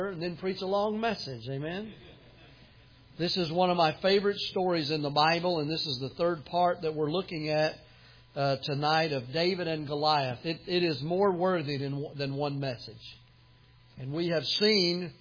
and then preach a long message. Amen. This is one of my favorite stories in the Bible, and this is the third part that we're looking at tonight of David and Goliath. It is more worthy than one message. And we have seen,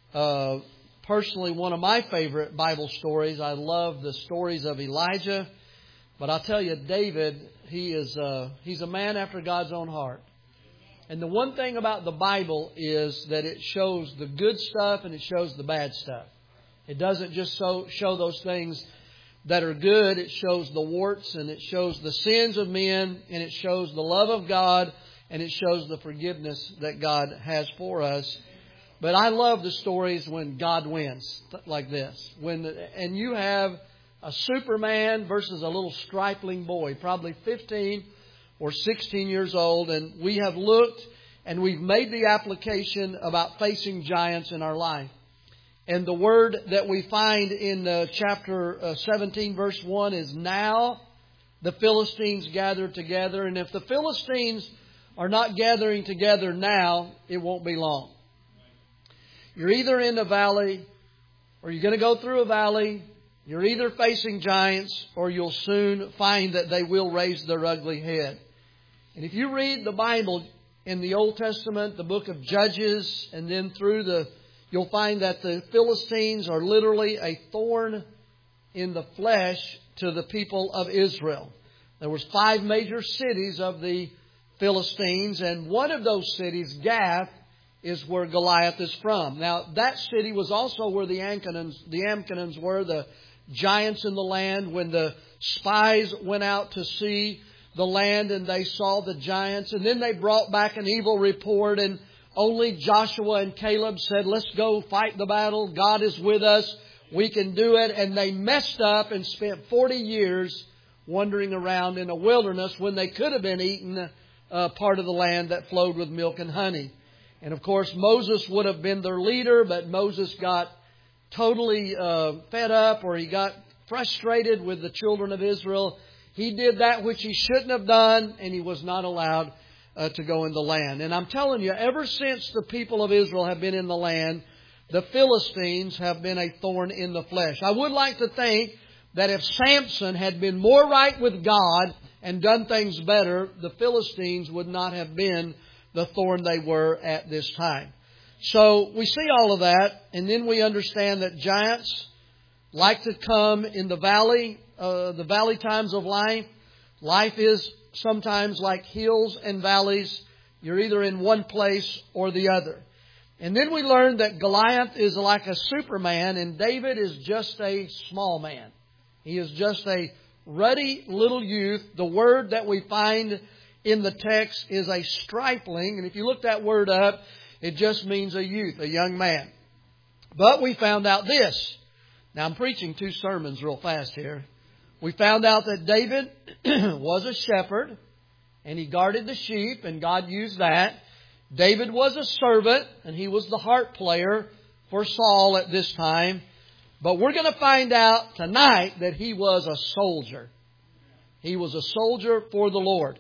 personally, one of my favorite Bible stories. I love the stories of Elijah. But I'll tell you, David, he's a man after God's own heart. And the one thing about the Bible is that it shows the good stuff and it shows the bad stuff. It doesn't just show those things that are good. It shows the warts and it shows the sins of men and it shows the love of God and it shows the forgiveness that God has for us. But I love the stories when God wins, like this. And you have a Superman versus a little stripling boy, probably 15 or 16 years old. And we have looked and we've made the application about facing giants in our life. And the word that we find in chapter 17, verse 1 is, now the Philistines gathered together. And if the Philistines are not gathering together now, it won't be long. You're either in a valley or you're going to go through a valley. You're either facing giants or you'll soon find that they will raise their ugly head. And if you read the Bible in the Old Testament, the book of Judges, and then you'll find that the Philistines are literally a thorn in the flesh to the people of Israel. There was 5 major cities of the Philistines, and one of those cities, Gath, is where Goliath is from. Now, that city was also where the Amconians were, the giants in the land. When the spies went out to see the land and they saw the giants, and then they brought back an evil report, and only Joshua and Caleb said, let's go fight the battle. God is with us. We can do it. And they messed up and spent 40 years wandering around in a wilderness when they could have been eaten part of the land that flowed with milk and honey. And of course, Moses would have been their leader, but Moses got totally fed up, or he got frustrated with the children of Israel. He did that which he shouldn't have done, and he was not allowed to go in the land. And I'm telling you, ever since the people of Israel have been in the land, the Philistines have been a thorn in the flesh. I would like to think that if Samson had been more right with God and done things better, the Philistines would not have been the thorn they were at this time. So we see all of that, and then we understand that giants like to come in the valley times of life. Life is sometimes like hills and valleys. You're either in one place or the other. And then we learn that Goliath is like a Superman and David is just a small man. He is just a ruddy little youth. The word that we find in the text is a stripling. And if you look that word up, it just means a youth, a young man. But we found out this. Now I'm preaching 2 sermons real fast here. We found out that David was a shepherd and he guarded the sheep, and God used that. David was a servant and he was the harp player for Saul at this time. But we're going to find out tonight that he was a soldier. He was a soldier for the Lord.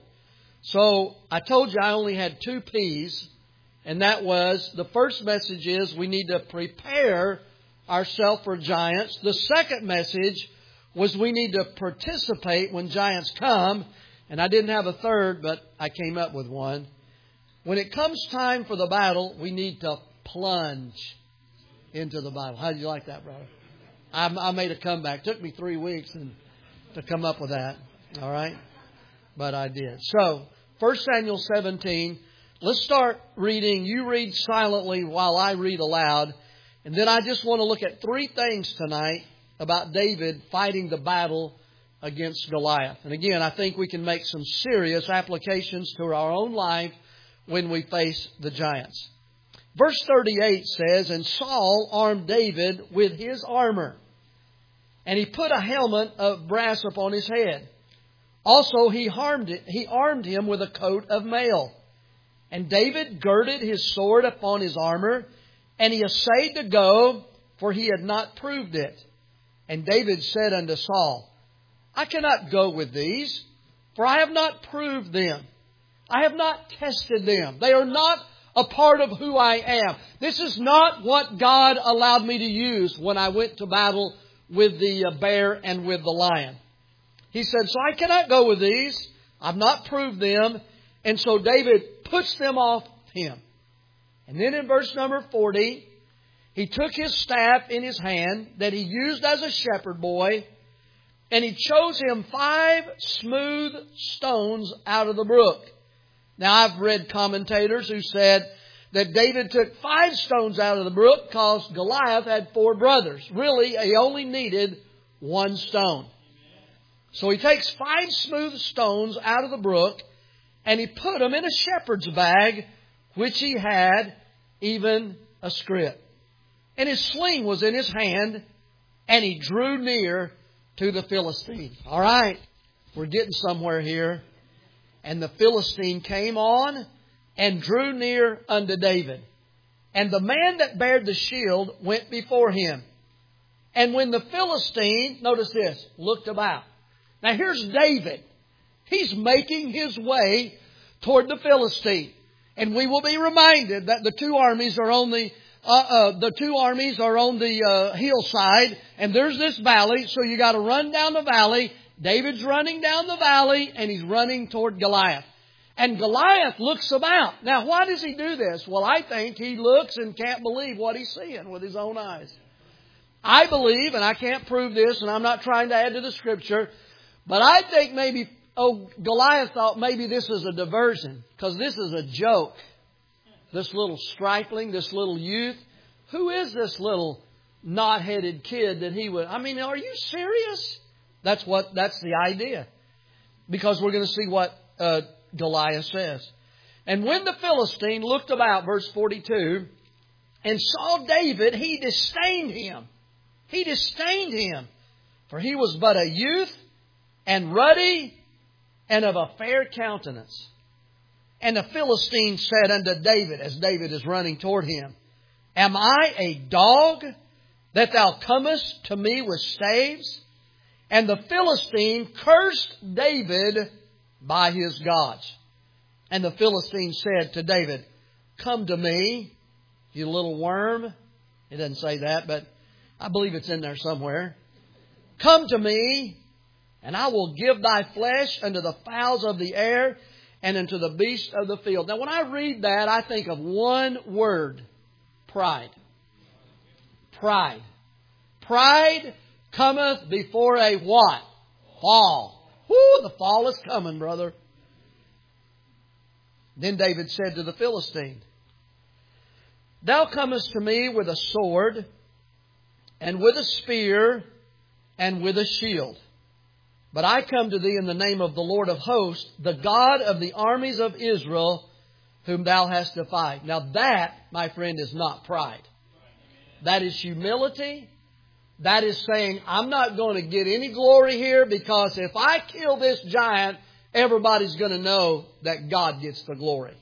So I told you I only had 2 P's, and that was, the first message is we need to prepare ourselves for giants. The second message was we need to participate when giants come. And I didn't have a third, but I came up with one. When it comes time for the battle, we need to plunge into the Bible. How do you like that, brother? I made a comeback. It took me 3 weeks to come up with that. All right? But I did. So, 1 Samuel 17. Let's start reading. You read silently while I read aloud. And then I just want to look at 3 things tonight about David fighting the battle against Goliath. And again, I think we can make some serious applications to our own life when we face the giants. Verse 38 says, and Saul armed David with his armor, and he put a helmet of brass upon his head. Also he armed him with a coat of mail. And David girded his sword upon his armor, and he essayed to go, for he had not proved it. And David said unto Saul, I cannot go with these, for I have not proved them. I have not tested them. They are not a part of who I am. This is not what God allowed me to use when I went to battle with the bear and with the lion. He said, so I cannot go with these. I've not proved them. And so David puts them off him. And then in verse number 40, he took his staff in his hand that he used as a shepherd boy, and he chose him 5 smooth stones out of the brook. Now, I've read commentators who said that David took 5 stones out of the brook because Goliath had 4 brothers. Really, he only needed 1 stone. So he takes 5 smooth stones out of the brook, and he put them in a shepherd's bag, which he had, even a scrip. And his sling was in his hand, and he drew near to the Philistine. All right, we're getting somewhere here. And the Philistine came on and drew near unto David. And the man that bared the shield went before him. And when the Philistine, notice this, looked about. Now here's David. He's making his way toward the Philistine. And we will be reminded that the two armies are on the hillside, and there's this valley, so you got to run down the valley. David's running down the valley, and he's running toward Goliath. And Goliath looks about. Now, why does he do this? Well, I think he looks and can't believe what he's seeing with his own eyes. I believe, and I can't prove this, and I'm not trying to add to the Scripture, but I think maybe, Goliath thought maybe this is a diversion, because this is a joke. This little stripling, this little youth. Who is this little knot-headed kid that he would... I mean, are you serious? That's the idea. Because we're going to see what Goliath says. And when the Philistine looked about, verse 42, and saw David, he disdained him. He disdained him. For he was but a youth, and ruddy, and of a fair countenance. And the Philistine said unto David, as David is running toward him, Am I a dog, that thou comest to me with staves? And the Philistine cursed David by his gods. And the Philistine said to David, Come to me, you little worm. It doesn't say that, but I believe it's in there somewhere. Come to me, and I will give thy flesh unto the fowls of the air, and unto the beasts of the field. Now, when I read that, I think of one word. Pride. Pride. Pride cometh before a what? Fall. Whoo, the fall is coming, brother. Then David said to the Philistine, Thou comest to me with a sword, and with a spear, and with a shield. But I come to thee in the name of the Lord of hosts, the God of the armies of Israel, whom thou hast defied. Now that, my friend, is not pride. That is humility. That is saying, I'm not going to get any glory here, because if I kill this giant, everybody's going to know that God gets the glory.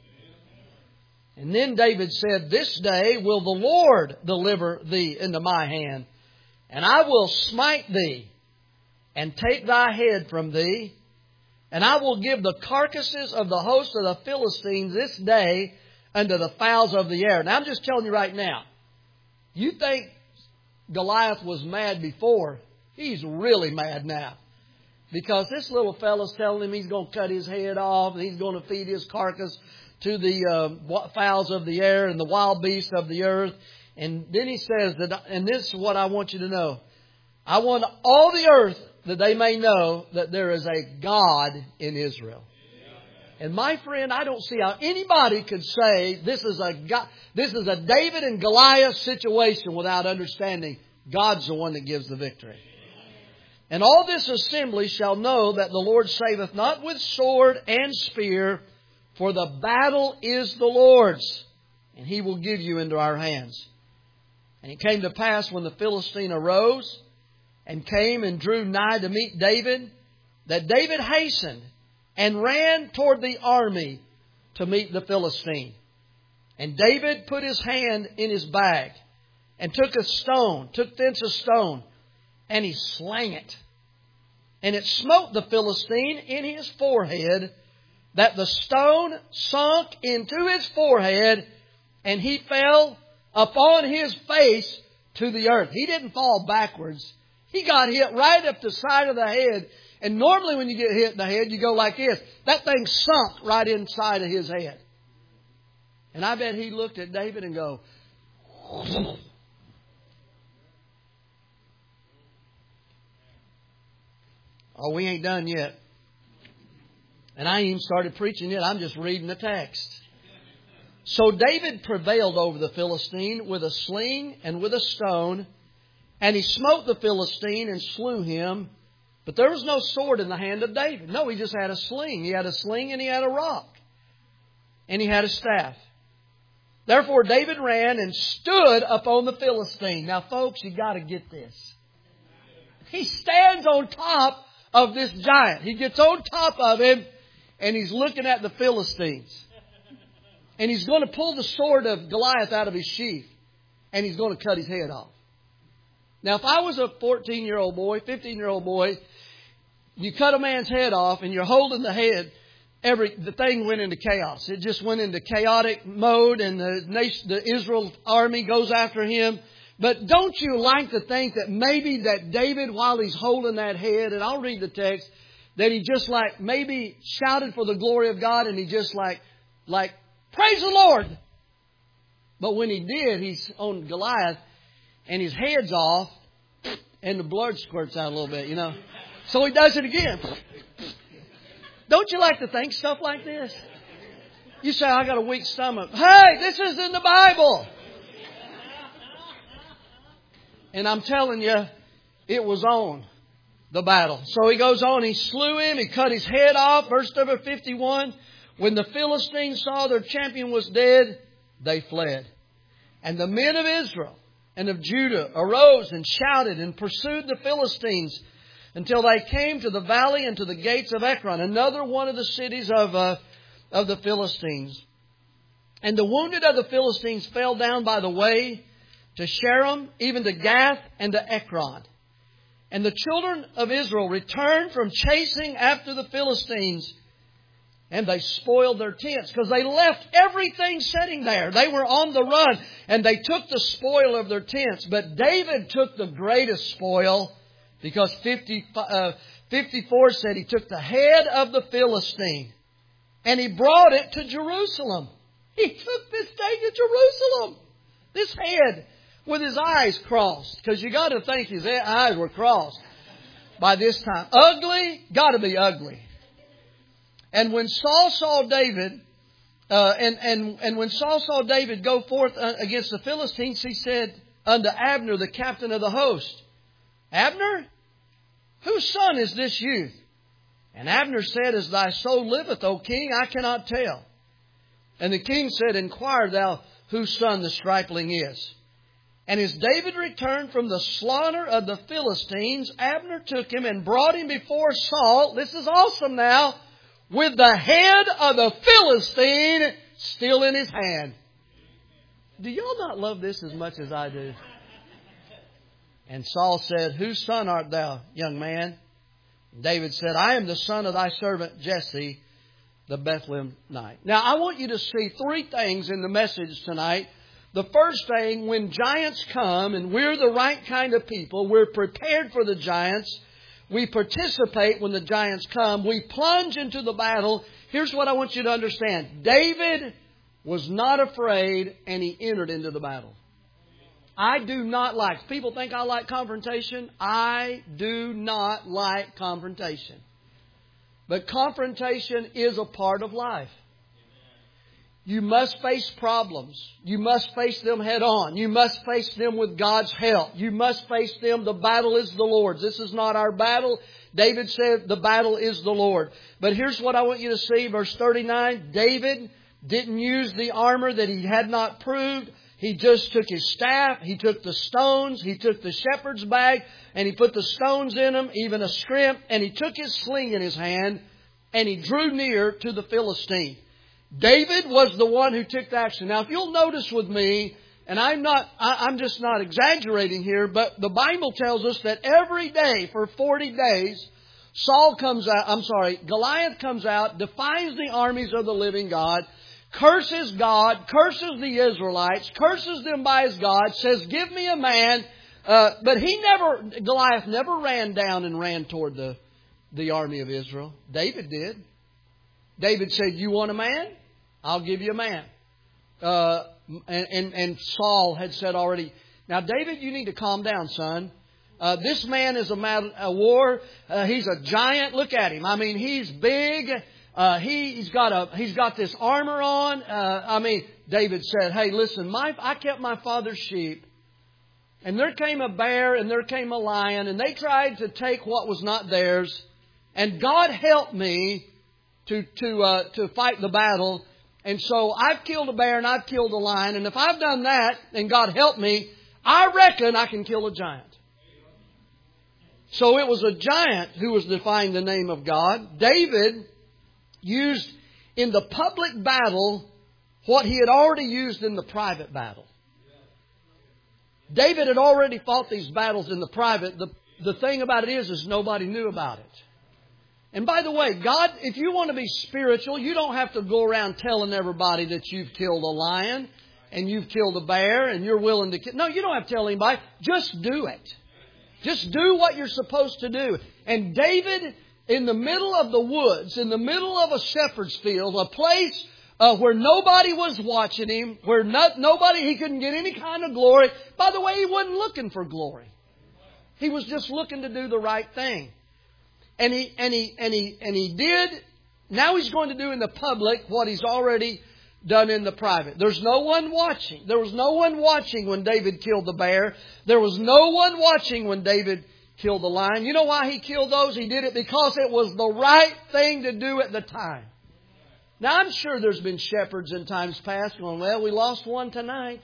And then David said, This day will the Lord deliver thee into my hand, and I will smite thee, and take thy head from thee, and I will give the carcasses of the host of the Philistines this day unto the fowls of the air. Now, I'm just telling you right now, you think Goliath was mad before, he's really mad now. Because this little fella's telling him he's going to cut his head off, and he's going to feed his carcass to the fowls of the air and the wild beasts of the earth. And then he says, and this is what I want you to know, I want all the earth that they may know that there is a God in Israel. And my friend, I don't see how anybody could say this is a David and Goliath situation without understanding God's the one that gives the victory. And all this assembly shall know that the Lord saveth not with sword and spear, for the battle is the Lord's, and He will give you into our hands. And it came to pass when the Philistine arose and came and drew nigh to meet David, that David hastened and ran toward the army to meet the Philistine. And David put his hand in his bag and took thence a stone, and he slang it. And it smote the Philistine in his forehead, that the stone sunk into his forehead, and he fell upon his face to the earth. He didn't fall backwards. He got hit right up the side of the head. And normally when you get hit in the head, you go like this. That thing sunk right inside of his head. And I bet he looked at David and go, oh, we ain't done yet. And I ain't even started preaching yet. I'm just reading the text. So David prevailed over the Philistine with a sling and with a stone. And he smote the Philistine and slew him. But there was no sword in the hand of David. No, he just had a sling. He had a sling and he had a rock. And he had a staff. Therefore David ran and stood upon the Philistine. Now folks, you got to get this. He stands on top of this giant. He gets on top of him and he's looking at the Philistines. And he's going to pull the sword of Goliath out of his sheath. And he's going to cut his head off. Now, if I was a 14-year-old boy, 15-year-old boy, you cut a man's head off and you're holding the head, the thing went into chaos. It just went into chaotic mode and the Israel army goes after him. But don't you like to think that maybe that David, while he's holding that head, and I'll read the text, that he just like maybe shouted for the glory of God and he just like, praise the Lord. But when he did, he's on Goliath and his head's off and the blood squirts out a little bit, you know. So he does it again. Don't you like to think stuff like this? You say, I got a weak stomach. Hey, this is in the Bible. And I'm telling you, it was on the battle. So he goes on, he slew him, he cut his head off. Verse number 51, when the Philistines saw their champion was dead, they fled. And the men of Israel and of Judah arose and shouted and pursued the Philistines until they came to the valley and to the gates of Ekron, another one of the cities of the Philistines. And the wounded of the Philistines fell down by the way to Sharon, even to Gath and to Ekron. And the children of Israel returned from chasing after the Philistines, and they spoiled their tents because they left everything sitting there. They were on the run and they took the spoil of their tents. But David took the greatest spoil because 54 said he took the head of the Philistine and he brought it to Jerusalem. He took this thing to Jerusalem. This head with his eyes crossed, because you got to think his eyes were crossed by this time. Ugly, got to be ugly. And when Saul saw David, and when Saul saw David go forth against the Philistines, he said unto Abner, the captain of the host, Abner, whose son is this youth? And Abner said, as thy soul liveth, O king, I cannot tell. And the king said, inquire thou whose son the stripling is. And as David returned from the slaughter of the Philistines, Abner took him and brought him before Saul. This is awesome now. With the head of the Philistine still in his hand. Do y'all not love this as much as I do? And Saul said, whose son art thou, young man? David said, I am the son of thy servant Jesse, the Bethlehemite. Now, I want you to see three things in the message tonight. The first thing, when giants come, and we're the right kind of people, we're prepared for the giants. We participate when the giants come. We plunge into the battle. Here's what I want you to understand. David was not afraid and he entered into the battle. I do not like, people think I like confrontation. I do not like confrontation. But confrontation is a part of life. You must face problems. You must face them head on. You must face them with God's help. You must face them. The battle is the Lord's. This is not our battle. David said the battle is the Lord. But here's what I want you to see. Verse 39. David didn't use the armor that he had not proved. He just took his staff. He took the stones. He took the shepherd's bag. And he put the stones in them, even a scrimp. And he took his sling in his hand. And he drew near to the Philistine. David was the one who took the action. Now, if you'll notice with me, and I'm just not exaggerating here, but the Bible tells us that every day for 40 days, Goliath comes out, defies the armies of the living God, curses God, curses the Israelites, curses them by his God, says, give me a man. But Goliath never ran down and ran toward the army of Israel. David did. David said, you want a man? I'll give you a man. And Saul had said already, now David, you need to calm down, son. This man is a war. He's a giant. Look at him. I mean, he's big. He's got this armor on. David said, hey, listen, I kept my father's sheep. And there came a bear and there came a lion, and they tried to take what was not theirs. And God helped me to fight the battle. And so I've killed a bear and I've killed a lion. And if I've done that and God helped me, I reckon I can kill a giant. So it was a giant who was defying the name of God. David used in the public battle what he had already used in the private battle. David had already fought these battles in the private. The thing about it is nobody knew about it. And by the way, God, if you want to be spiritual, you don't have to go around telling everybody that you've killed a lion and you've killed a bear and you're willing to kill. No, you don't have to tell anybody. Just do it. Just do what you're supposed to do. And David, in the middle of the woods, in the middle of a shepherd's field, a place where nobody was watching him, where he couldn't get any kind of glory. By the way, he wasn't looking for glory. He was just looking to do the right thing. And he did. Now he's going to do in the public what he's already done in the private. There's no one watching. There was no one watching when David killed the bear. There was no one watching when David killed the lion. You know why he killed those? He did it because it was the right thing to do at the time. Now, I'm sure there's been shepherds in times past going, well, we lost one tonight.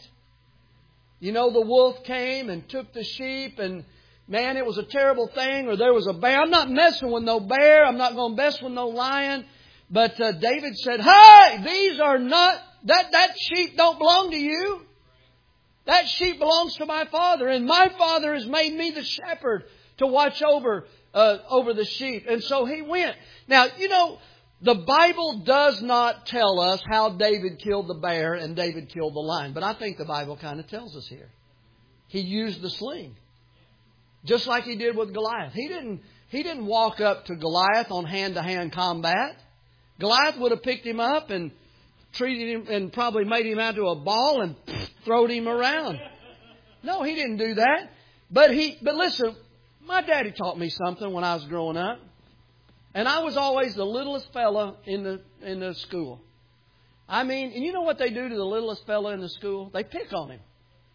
You know, the wolf came and took the sheep and, man, it was a terrible thing. Or there was a bear. I'm not messing with no bear. I'm not going to mess with no lion. But David said, hey, these are not, that sheep don't belong to you. That sheep belongs to my Father. And my Father has made me the shepherd to watch over the sheep. And so he went. Now, you know, the Bible does not tell us how David killed the bear and David killed the lion. But I think the Bible kind of tells us here. He used the sling. Just like he did with Goliath. He didn't walk up to Goliath on hand-to-hand combat. Goliath would have picked him up and treated him and probably made him out to a ball and throwed him around. No, he didn't do that. But listen, my daddy taught me something when I was growing up. And I was always the littlest fella in the school. I mean, and you know what they do to the littlest fella in the school? They pick on him.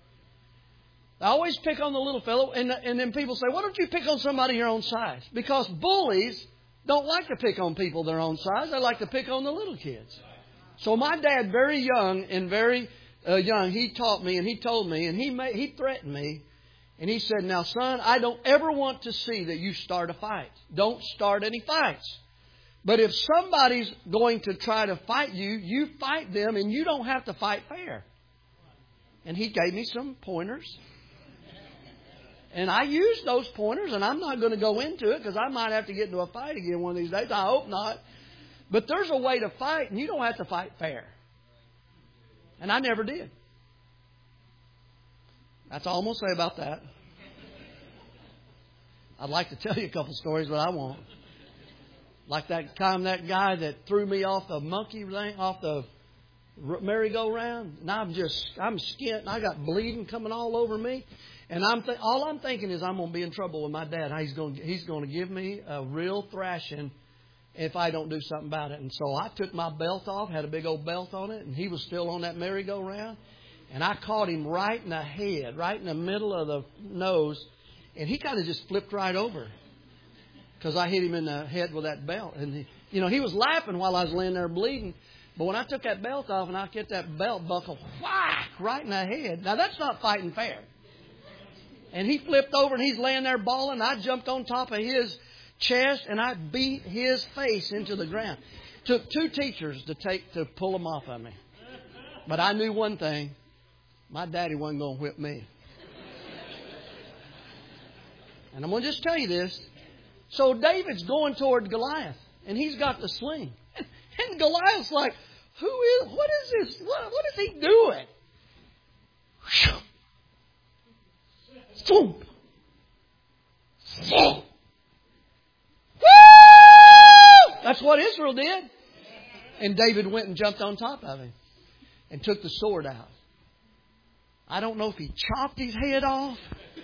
They always pick on the little fellow. And then people say, why don't you pick on somebody your own size? Because bullies don't like to pick on people their own size. They like to pick on the little kids. So my dad, very young, he taught me and he told me and he threatened me. And he said, now, son, I don't ever want to see that you start a fight. Don't start any fights. But if somebody's going to try to fight you, you fight them and you don't have to fight fair. And he gave me some pointers. And I used those pointers, and I'm not going to go into it because I might have to get into a fight again one of these days. I hope not. But there's a way to fight, and you don't have to fight fair. And I never did. That's all I'm going to say about that. I'd like to tell you a couple stories, but I won't. Like that time that guy that threw me off the off the merry-go-round. And I'm skint, and I got bleeding coming all over me. And all I'm thinking is I'm going to be in trouble with my dad. He's going to give me a real thrashing if I don't do something about it. And so I took my belt off, had a big old belt on it, and he was still on that merry-go-round. And I caught him right in the head, right in the middle of the nose. And he kind of just flipped right over because I hit him in the head with that belt. And, he was laughing while I was laying there bleeding. But when I took that belt off and I get that belt buckle, whack, right in the head. Now, that's not fighting fair. And he flipped over and he's laying there bawling. I jumped on top of his chest and I beat his face into the ground. Took 2 teachers to pull him off of me. But I knew one thing. My daddy wasn't going to whip me. And I'm going to just tell you this. So David's going toward Goliath. And he's got the sling. And Goliath's like, What is this? What is he doing? Woo! That's what Israel did. And David went and jumped on top of him and took the sword out. I don't know if he chopped his head off.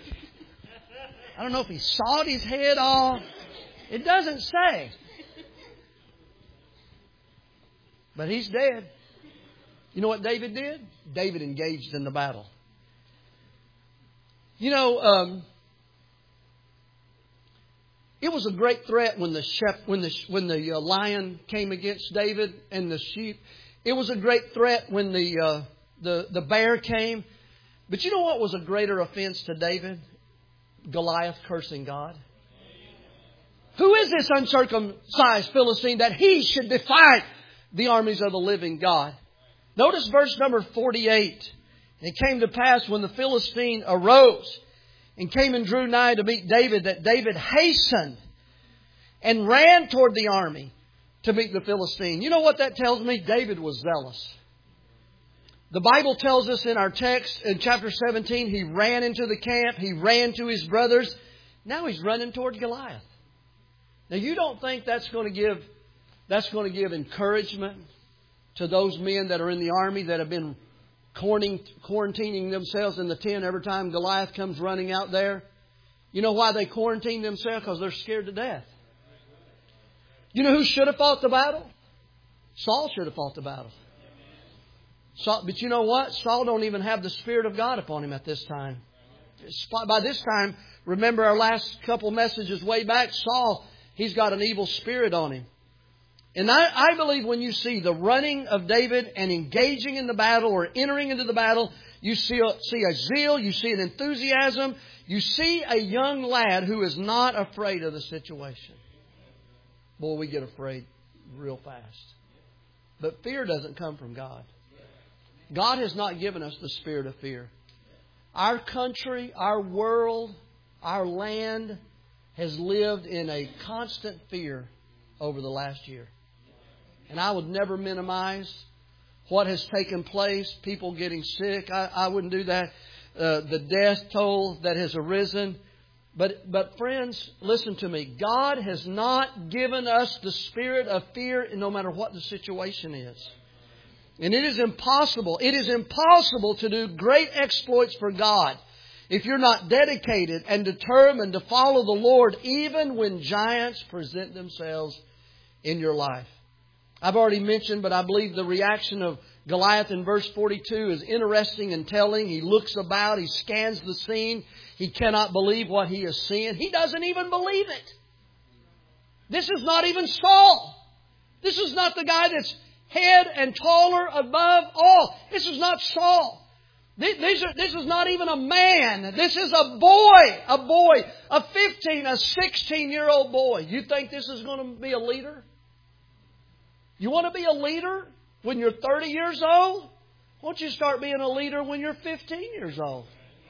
I don't know if he sawed his head off. It doesn't say. But he's dead. You know what David did? David engaged in the battle. You know, it was a great threat when the lion came against David and the sheep. It was a great threat when the bear came. But you know what was a greater offense to David? Goliath cursing God. Who is this uncircumcised Philistine that he should defy the armies of the living God? Notice verse number 48. It came to pass when the Philistine arose and came and drew nigh to meet David, that David hastened and ran toward the army to meet the Philistine. You know what that tells me? David was zealous. The Bible tells us in our text in chapter 17, he ran into the camp. He ran to his brothers. Now he's running toward Goliath. Now you don't think that's going to give encouragement to those men that are in the army that have been quarantining themselves in the tent every time Goliath comes running out there? You know why they quarantine themselves? Because they're scared to death. You know who should have fought the battle? Saul should have fought the battle. But you know what? Saul don't even have the Spirit of God upon him at this time. By this time, remember our last couple messages way back, Saul, he's got an evil spirit on him. And I believe when you see the running of David and engaging in the battle or entering into the battle, you see a zeal, you see an enthusiasm, you see a young lad who is not afraid of the situation. Boy, we get afraid real fast. But fear doesn't come from God. God has not given us the spirit of fear. Our country, our world, our land has lived in a constant fear over the last year. And I would never minimize what has taken place, people getting sick. I wouldn't do that. The death toll that has arisen. But friends, listen to me. God has not given us the spirit of fear no matter what the situation is. And it is impossible to do great exploits for God if you're not dedicated and determined to follow the Lord even when giants present themselves in your life. I've already mentioned, but I believe the reaction of Goliath in verse 42 is interesting and telling. He looks about, he scans the scene. He cannot believe what he is seeing. He doesn't even believe it. This is not even Saul. This is not the guy that's head and taller above all. This is not Saul. This is not even a man. This is a boy, a 15, a 16-year-old boy. You think this is going to be a leader? You want to be a leader when you're 30 years old? Why don't you start being a leader when you're 15 years old?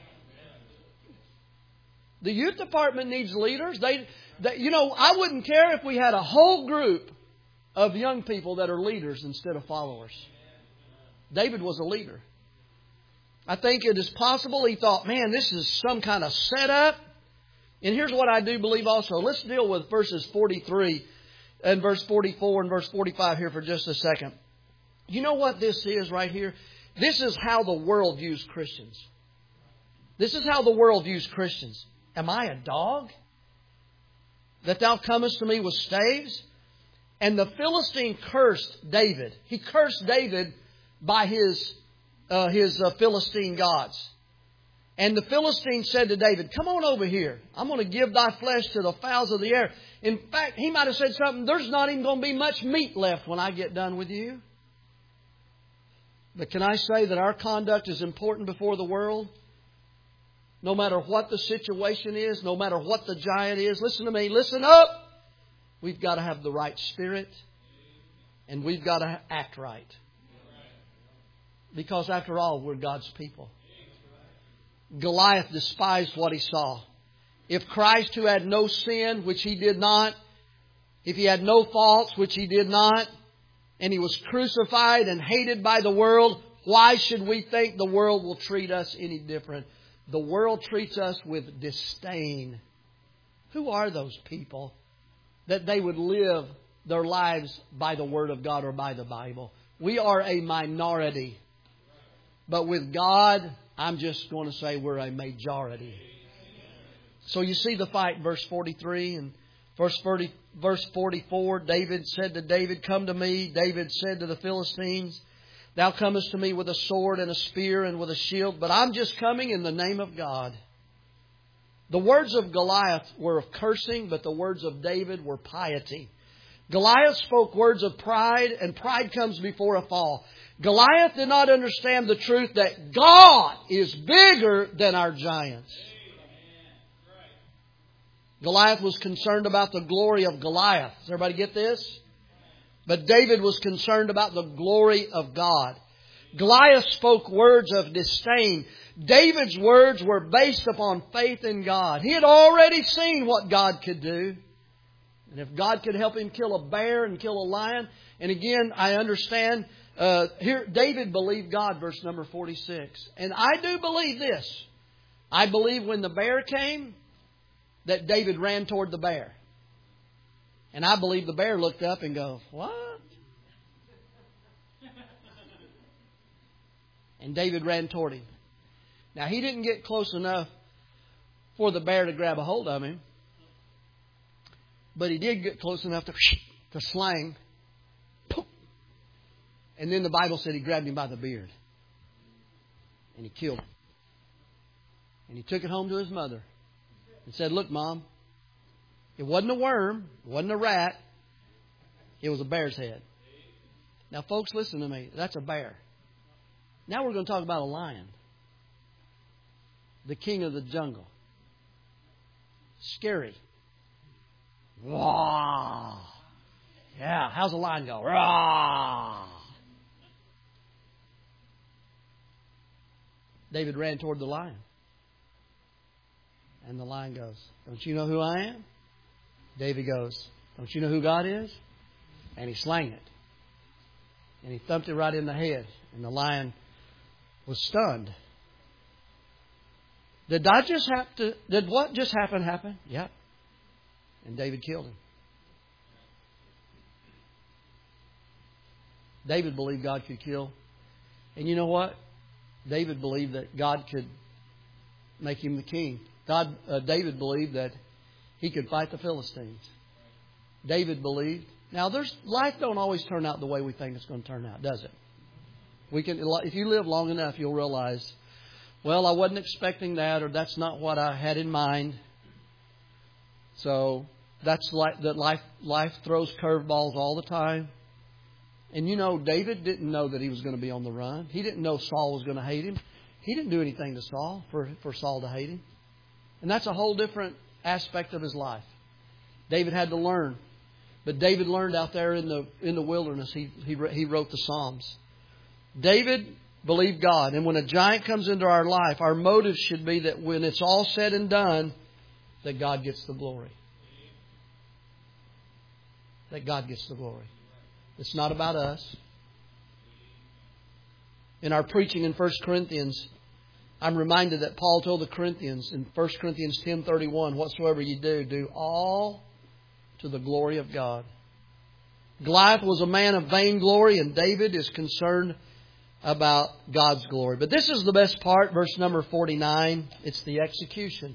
The youth department needs leaders. I wouldn't care if we had a whole group of young people that are leaders instead of followers. David was a leader. I think it is possible he thought, man, this is some kind of setup. And here's what I do believe also. Let's deal with verses 43 and verse 44 and verse 45 here for just a second. You know what this is right here? This is how the world views Christians. This is how the world views Christians. Am I a dog that thou comest to me with staves? And the Philistine cursed David. He cursed David by his Philistine gods. And the Philistine said to David, come on over here. I'm going to give thy flesh to the fowls of the air. In fact, he might have said something, there's not even going to be much meat left when I get done with you. But can I say that our conduct is important before the world? No matter what the situation is, no matter what the giant is, listen to me, listen up. We've got to have the right spirit and we've got to act right. Because after all, we're God's people. Goliath despised what he saw. If Christ, who had no sin, which he did not, if he had no faults, which he did not, and He was crucified and hated by the world, why should we think the world will treat us any different? The world treats us with disdain. Who are those people that they would live their lives by the Word of God or by the Bible? We are a minority. But with God, I'm just going to say we're a majority. So you see the fight, verse 43 and verse 44. David said to David, "Come to me." David said to the Philistines, "Thou comest to me with a sword and a spear and with a shield, but I'm just coming in the name of God." The words of Goliath were of cursing, but the words of David were piety. Goliath spoke words of pride, and pride comes before a fall. Goliath did not understand the truth that God is bigger than our giants. Goliath was concerned about the glory of Goliath. Does everybody get this? But David was concerned about the glory of God. Goliath spoke words of disdain. David's words were based upon faith in God. He had already seen what God could do. And if God could help him kill a bear and kill a lion. And again, I understand. Here, David believed God, verse number 46. And I do believe this. I believe when the bear came, that David ran toward the bear. And I believe the bear looked up and goes, "What?" And David ran toward him. Now, he didn't get close enough for the bear to grab a hold of him. But he did get close enough to slang. And then the Bible said he grabbed him by the beard. And he killed him. And he took it home to his mother. And said, "Look, Mom, it wasn't a worm. It wasn't a rat. It was a bear's head." Now, folks, listen to me. That's a bear. Now we're going to talk about a lion. The king of the jungle. Scary. Roar. Yeah, how's a lion go? Roar. David ran toward the lion. And the lion goes, "Don't you know who I am?" David goes, "Don't you know who God is?" And he slang it. And he thumped it right in the head. And the lion was stunned. Did what just happened happen? Yep. And David killed him. David believed God could kill. And you know what? David believed that God could make him the king. David believed that he could fight the Philistines. David believed. Now, life don't always turn out the way we think it's going to turn out, does it? If you live long enough, you'll realize, well, I wasn't expecting that, or that's not what I had in mind. So that's like that. Life throws curveballs all the time. And you know, David didn't know that he was going to be on the run. He didn't know Saul was going to hate him. He didn't do anything to Saul for Saul to hate him. And that's a whole different aspect of his life. David had to learn. But David learned out there in the wilderness. He wrote the Psalms. David believed God. And when a giant comes into our life, our motive should be that when it's all said and done, that God gets the glory. That God gets the glory. It's not about us. In our preaching in 1 Corinthians, I'm reminded that Paul told the Corinthians in 1 Corinthians 10:31, "Whatsoever you do, do all to the glory of God." Goliath was a man of vainglory, and David is concerned about God's glory. But this is the best part, verse number 49. It's the execution.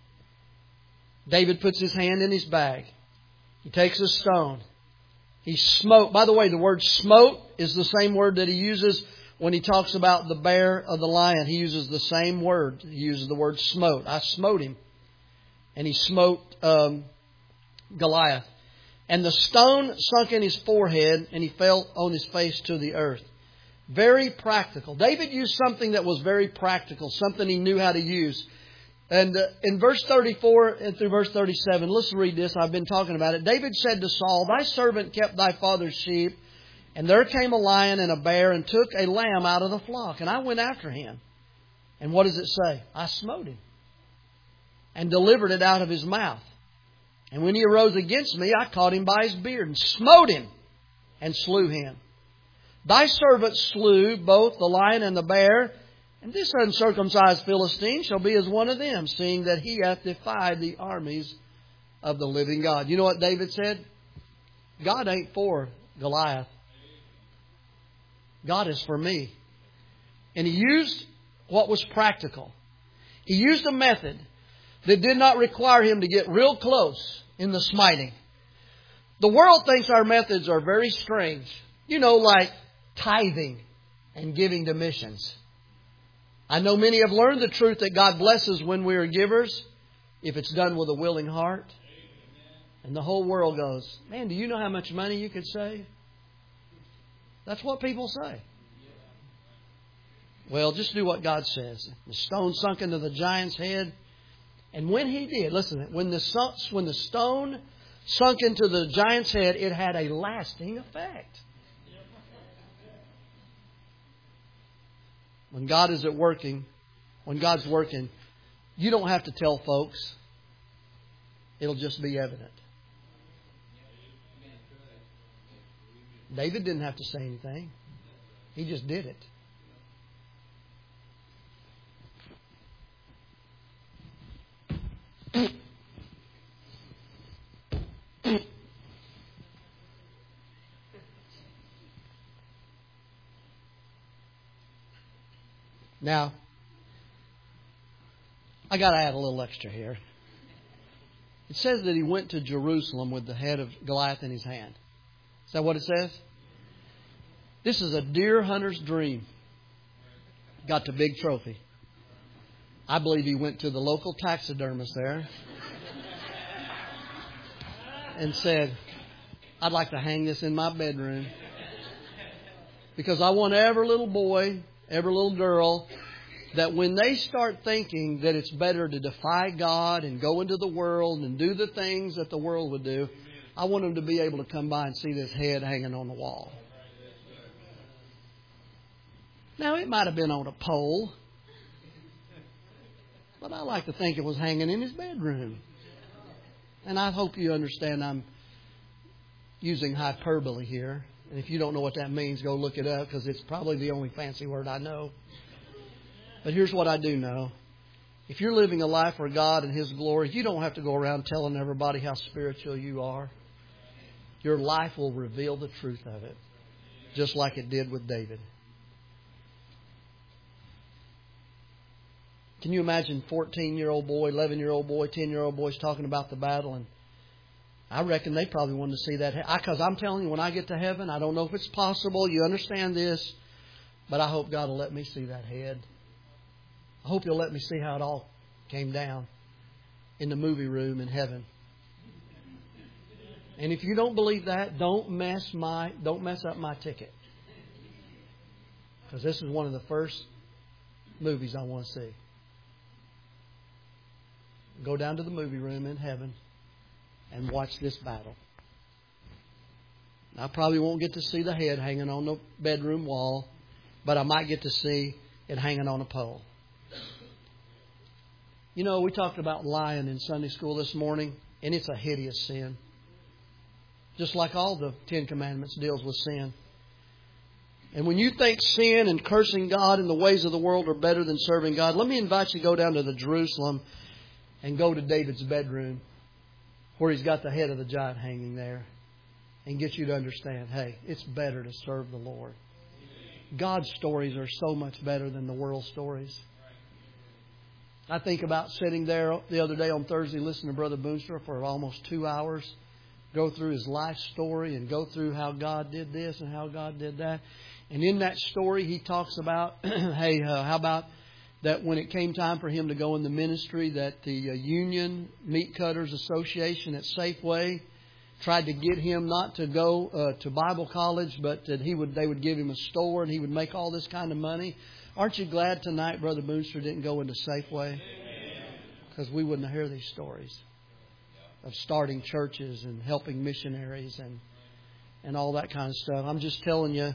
David puts his hand in his bag. He takes a stone. He smote. By the way, the word smote is the same word that he uses when he talks about the bear or the lion. He uses the same word. He uses the word smote. I smote him. And he smote Goliath. And the stone sunk in his forehead, and he fell on his face to the earth. Very practical. David used something that was very practical, something he knew how to use. And in verse 34 and through verse 37, let's read this. I've been talking about it. David said to Saul, "Thy servant kept thy father's sheep, and there came a lion and a bear and took a lamb out of the flock. And I went after him." And what does it say? "I smote him and delivered it out of his mouth. And when he arose against me, I caught him by his beard and smote him and slew him. Thy servant slew both the lion and the bear, and this uncircumcised Philistine shall be as one of them, seeing that he hath defied the armies of the living God. You know what David said? God ain't for Goliath. God is for me. And he used what was practical. He used a method that did not require him to get real close in the smiting. The world thinks our methods are very strange. You know, like tithing and giving to missions. I know many have learned the truth that God blesses when we are givers, if it's done with a willing heart. And the whole world goes, man, do you know how much money you could save? That's what people say. Well, just do what God says. The stone sunk into the giant's head. And when he did, listen, when the stone sunk into the giant's head, it had a lasting effect. When God is when God's working, you don't have to tell folks. It'll just be evident. David didn't have to say anything. He just did it. Now, I got to add a little extra here. It says that he went to Jerusalem with the head of Goliath in his hand. Is that what it says? This is a deer hunter's dream. Got the big trophy. I believe he went to the local taxidermist there and said, I'd like to hang this in my bedroom because I want every little boy, every little girl, that when they start thinking that it's better to defy God and go into the world and do the things that the world would do, I want them to be able to come by and see this head hanging on the wall. Now, it might have been on a pole, but I like to think it was hanging in his bedroom. And I hope you understand I'm using hyperbole here. And if you don't know what that means, go look it up because it's probably the only fancy word I know. But here's what I do know. If you're living a life for God and His glory, you don't have to go around telling everybody how spiritual you are. Your life will reveal the truth of it, just like it did with David. Can you imagine 14-year-old boy, 11-year-old boy, 10-year-old boys talking about the battle? And I reckon they probably wanted to see that. Because I'm telling you, when I get to heaven, I don't know if it's possible. You understand this. But I hope God will let me see that head. I hope He'll let me see how it all came down in the movie room in heaven. And if you don't believe that, don't mess up my ticket. Because this is one of the first movies I want to see. Go down to the movie room in heaven and watch this battle. I probably won't get to see the head hanging on the bedroom wall, but I might get to see it hanging on a pole. You know, we talked about lying in Sunday school this morning, and it's a hideous sin. Just like all the Ten Commandments deals with sin. And when you think sin and cursing God and the ways of the world are better than serving God, let me invite you to go down to the Jerusalem and go to David's bedroom where he's got the head of the giant hanging there and get you to understand, hey, it's better to serve the Lord. God's stories are so much better than the world's stories. I think about sitting there the other day on Thursday listening to Brother Boonstra for almost 2 hours, go through his life story and go through how God did this and how God did that. And in that story, he talks about, hey, how about that when it came time for him to go in the ministry, that the Union Meat Cutters Association at Safeway tried to get him not to go to Bible college, but that they would give him a store and he would make all this kind of money. Aren't you glad tonight Brother Boonstra didn't go into Safeway? Because we wouldn't hear these stories of starting churches and helping missionaries and all that kind of stuff. I'm just telling you.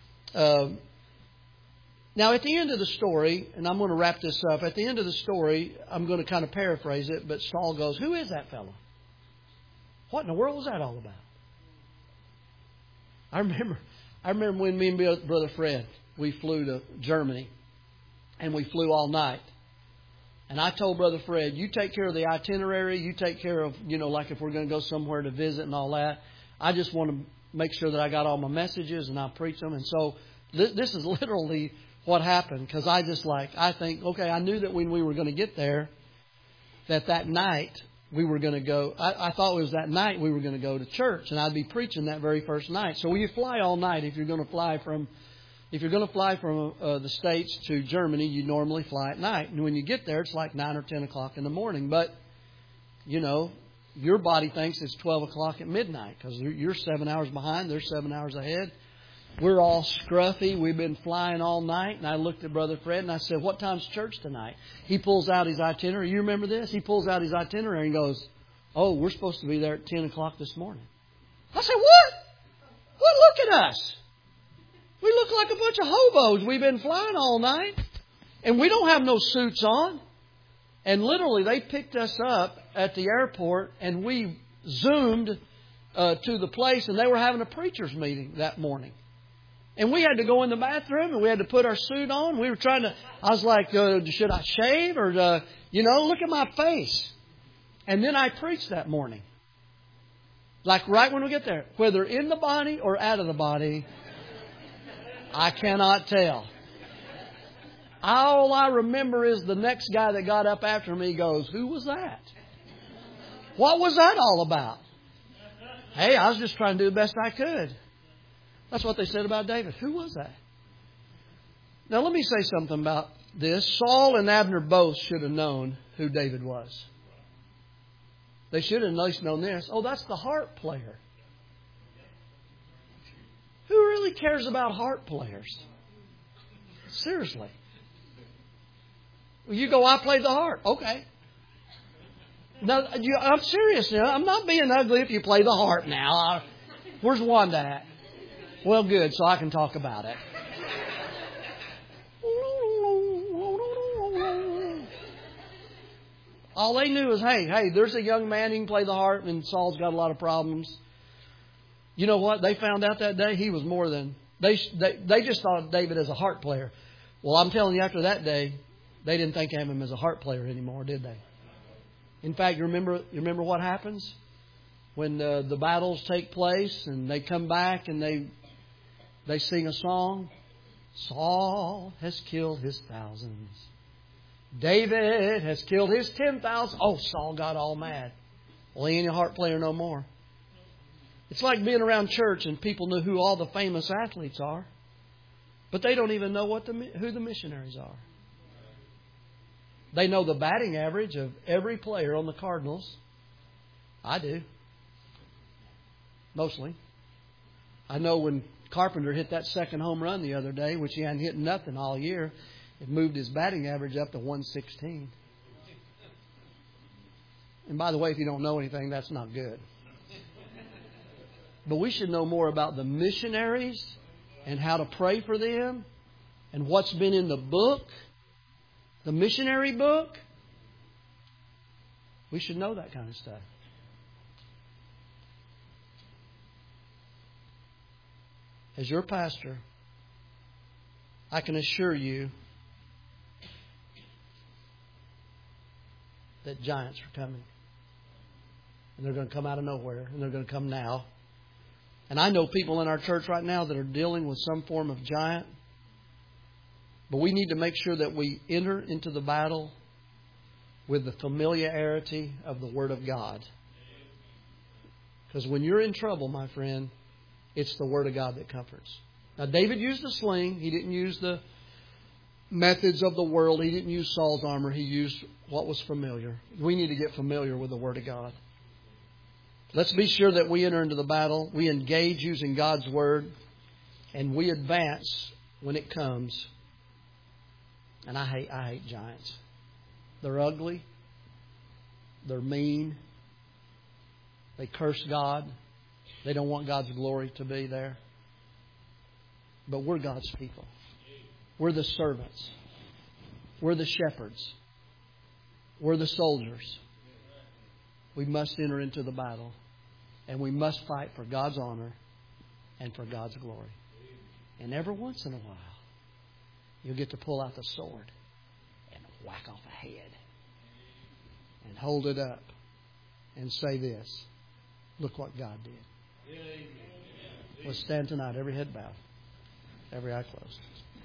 Now, at the end of the story, and I'm going to wrap this up. At the end of the story, I'm going to kind of paraphrase it, but Saul goes, "Who is that fellow? What in the world was that all about?" I I remember when me and Brother Fred, we flew to Germany. And we flew all night. And I told Brother Fred, you take care of the itinerary. You take care of, like if we're going to go somewhere to visit and all that. I just want to make sure that I got all my messages and I preach them. And so this is literally what happened. Because I think, okay, I knew that when we were going to get there, that night we were going to go. I thought it was that night we were going to go to church. And I'd be preaching that very first night. So you fly all night if you're going to fly from... If you're going to fly from the States to Germany, you normally fly at night. And when you get there, it's like 9 or 10 o'clock in the morning. But, your body thinks it's 12 o'clock at midnight because you're 7 hours behind. They're 7 hours ahead. We're all scruffy. We've been flying all night. And I looked at Brother Fred and I said, what time's church tonight? He pulls out his itinerary. You remember this? He pulls out his itinerary and goes, oh, we're supposed to be there at 10 o'clock this morning. I said, what? Well, look at us. We look like a bunch of hobos. We've been flying all night. And we don't have no suits on. And literally, they picked us up at the airport and we zoomed to the place. And they were having a preacher's meeting that morning. And we had to go in the bathroom and we had to put our suit on. We were I was like, should I shave? Or, look at my face. And then I preached that morning. Like right when we get there. Whether in the body or out of the body... I cannot tell. All I remember is the next guy that got up after me goes, who was that? What was that all about? Hey, I was just trying to do the best I could. That's what they said about David. Who was that? Now let me say something about this. Saul and Abner both should have known who David was. They should have at least known this. Oh, that's the harp player. Who really cares about harp players? Seriously. You go, I play the harp. Okay. Now, I'm serious now. I'm not being ugly if you play the harp now. Where's Wanda at? Well, good, so I can talk about it. All they knew is, hey, there's a young man who can play the harp, and Saul's got a lot of problems. You know what? They found out that day he was more than... They just thought of David as a harp player. Well, I'm telling you, after that day, they didn't think of him as a harp player anymore, did they? In fact, you remember what happens? When the battles take place and they come back and they sing a song. Saul has killed his thousands. David has killed his 10,000. Oh, Saul got all mad. Well, he ain't a harp player no more. It's like being around church and people know who all the famous athletes are. But they don't even know who the missionaries are. They know the batting average of every player on the Cardinals. I do. Mostly. I know when Carpenter hit that second home run the other day, which he hadn't hit nothing all year, it moved his batting average up to 116. And by the way, if you don't know anything, that's not good. But we should know more about the missionaries and how to pray for them and what's been in the book, the missionary book. We should know that kind of stuff. As your pastor, I can assure you that giants are coming. And they're going to come out of nowhere. And they're going to come now. And I know people in our church right now that are dealing with some form of giant. But we need to make sure that we enter into the battle with the familiarity of the Word of God. Because when you're in trouble, my friend, it's the Word of God that comforts. Now, David used a sling. He didn't use the methods of the world. He didn't use Saul's armor. He used what was familiar. We need to get familiar with the Word of God. Let's be sure that we enter into the battle. We engage using God's Word. And we advance when it comes. And I hate giants. They're ugly. They're mean. They curse God. They don't want God's glory to be there. But we're God's people. We're the servants. We're the shepherds. We're the soldiers. We must enter into the battle. And we must fight for God's honor and for God's glory. And every once in a while, you'll get to pull out the sword and whack off a head and hold it up and say this, look what God did. Let's stand tonight, every head bowed, every eye closed.